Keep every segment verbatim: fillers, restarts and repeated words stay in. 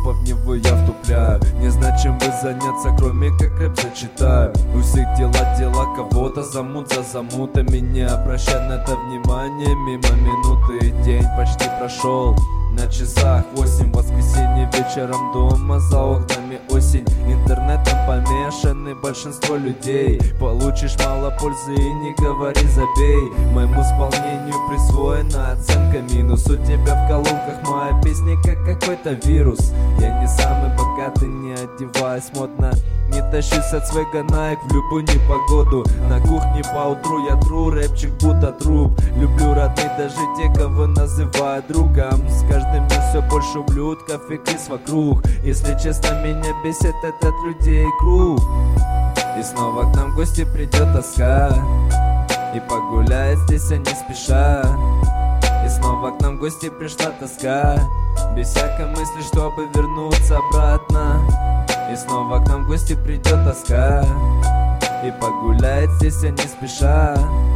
тупо в него я втупляю. Не знаю, чем бы заняться, кроме как рэп зачитаю. У всех дела дела, кого-то замут за замутами. Не обращай на это внимание, мимо минуты. День почти прошел, на часах восемь. Воскресенье вечером дома, за окнами осень. Интернетом помешаны большинство людей. Получишь мало пользы и не говори забей. Моему исполнению присвоена оценка минус. У тебя в колонках моя песня как какой-то вирус. Я не самый богатый, не одеваюсь модно. Не тащусь от свега Nike в любую непогоду. На кухне поутру я тру рэпчик будто труп. Люблю родных даже те, кого называют другом. С каждым днем все больше ублюдков и крыс вокруг. Если честно, меня бесит этот людей круг. И снова к нам в гости придет тоска, и погуляет здесь они спеша. И снова к нам в гости пришла тоска, без всякой мысли, чтобы вернуться обратно. И снова к нам в гости придет тоска, и погуляет здесь они спеша.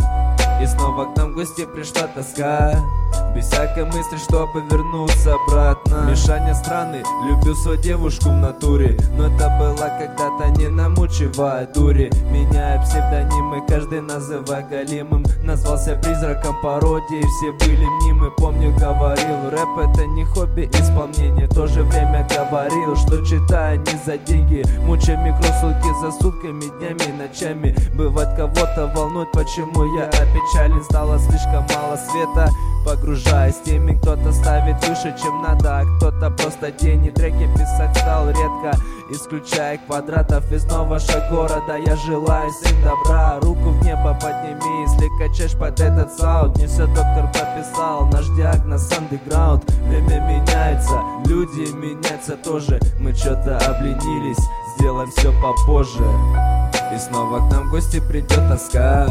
И снова к нам в гости пришла тоска, без всякой мысли, чтобы вернуться обратно. Мешание страны, люблю свою девушку в натуре. Но это было когда-то не намучивая дури. Меняя псевдонимы, каждый называя галимым. Назвался призраком пародии, все были мнимы. Помню, говорил, рэп это не хобби, исполнение. В то же время говорил, что читаю не за деньги. Мучая микросулки за сутками, днями и ночами. Бывает, кого-то волнует, почему я опечален. Стало слишком мало света, погружаясь в теми, кто-то ставит выше, чем надо, а кто-то просто тени. Треки писать стал редко, исключая квадратов из нового города. Я желаю всем добра, руку в небо подними, если качаешь под этот саунд. Не все доктор прописал, наш диагноз андеграунд. Время меняется, люди меняются тоже. Мы что-то обленились, сделаем все попозже. И снова к нам в гости придет тоска,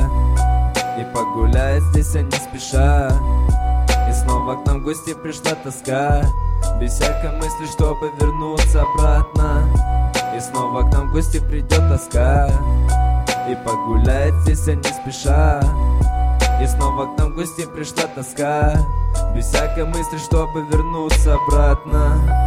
и погуляет здесь они спеша. И снова к нам в гости пришла тоска, без всякой мысли, чтобы вернуться обратно. И снова к нам в гости придет тоска, и погуляет здесь они спеша. И снова к нам в гости пришла тоска, без всякой мысли, чтобы вернуться обратно.